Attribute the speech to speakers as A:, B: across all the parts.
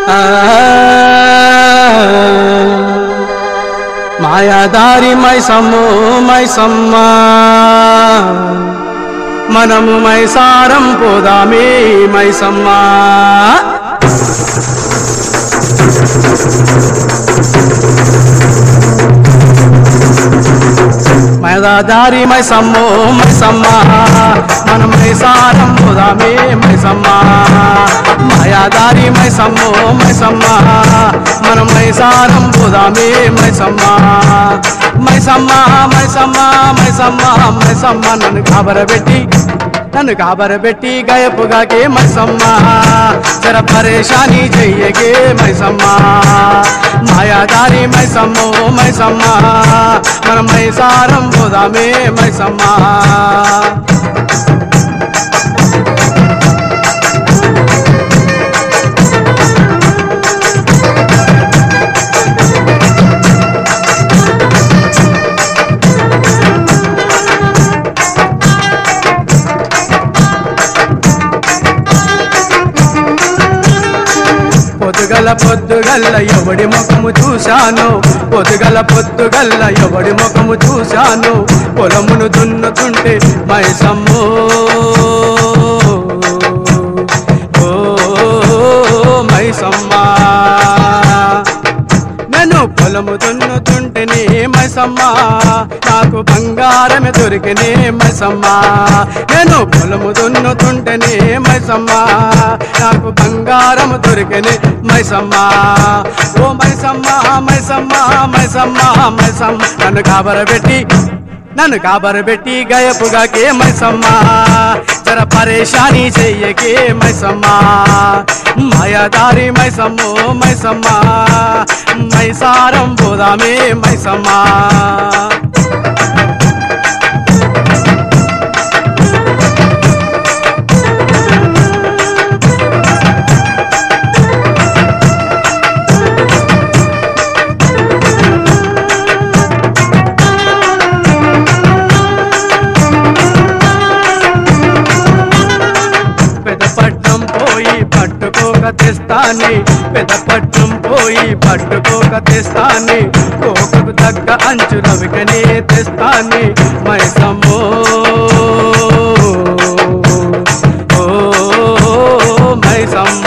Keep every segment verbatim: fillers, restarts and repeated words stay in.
A: మాయాదారి మైసమ్మో మైసమ్మ మనము మైసారం పోదామే మైసమ్మ మాయాదారి మైసమ్మో మైసమ్మ మనం మైసారం పోదామే మైసమ్మ మాయాదారి మైసమ్మో మైసమ్మ మనం మైసారం పోదామే మైసమ్మ మైసమ్మ మైసమ్మ మైసమ్మ మైసమ్మ నన్ను కాబరబెట్టి నన్ను కాబరబెట్టి గాయపుగాకే మైసమ్మ జర పరేషానీ చెయ్యగే మైసమ్మ మాయాదారి మైసమ్మో మైసమ్మ మనం మైసారం పోదామే మైసమ్మ పొద్దుగల పొద్దుగల్ల ఎవడి ముఖము చూశాను పొద్దుగల పొద్దుగల్ల ఎవడి ముఖము చూశాను పొలమును దున్నుతుంటే మైసమ్మో ఓ మైసమ్మ నేను పొలము దున్నుతుంటేనే మైసమ్మ నాకు బంగారమే దొరికినే మైసమ్మ నేను పొలము దున్నుతుంటేనే మైసమ్మ నాకు బంగారము దొరికినే మైసమ్మ ఓ మైసమ్మ మైసమ్మ మైసమ్మ మైసమ్మ నన్ను కాబరబెట్టి నన్ను కాబరబెట్టి గాయపుగాకే మైసమ్మ జర పరేషానీ చెయ్యకే మైసమ్మ మాయాదారి మైసమ్మో మైసమ్మ మైసారం పోదామే మైసమ్మ తెస్తాని పెదపట్నం పోయి పట్టుకోక తెస్తాని కోకకు తగ్గ అంచు రవికనే తెస్తాని మైసమ్మో ఓ మైసమ్మ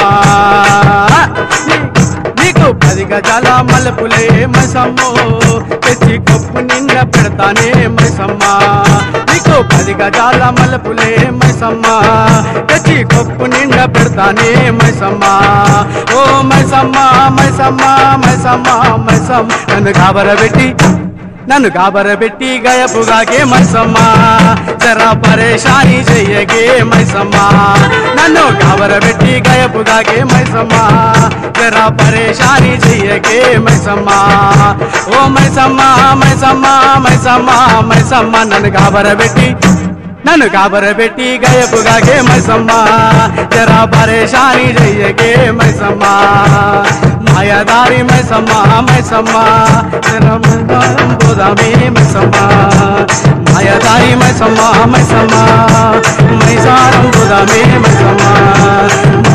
A: నీకు పది గజాల మలుపులే మైసమ్మో తెచ్చి కొప్పు నిండా పెడతానే మైసమ్మ నీకు పది గజాల మలుపులే మైసమ్మ తెచ్చి కొప్పు నిండా పెడతానే మైసమ్మ ఓ మైసమ్మ మైసమ్మ మైసమ్మ మైసమ్మ నన్ను కాబరబెట్టి నన్ను కాబరబెట్టి గాయపుగాకే మైసమ్మ జరా పరేషానీ చెయ్యగే మైసమ్మ నన్ను కాబరబెట్టి గాయపుగాకే మైసమ్మ జరా పరేషానీ చెయ్యగే మైసమ్మ ఓ మైసమ్మ మైసమ్మ మైసమ్మ మైసమ్మ నన్ను కాబరబెట్టి నన్ను కాబరబెట్టి గాయపుగాకే మైసమ్మ జరా పరేషానీ చెయ్యగే మైసమ్మ మాయాదారి మైసమ్మ మైసమ్మ జరా మైసారం పోదామే మైసమ్మ మాయాదారి మైసమ్మ మైసమ్మ మైసారం పోదామే మైసమ్మ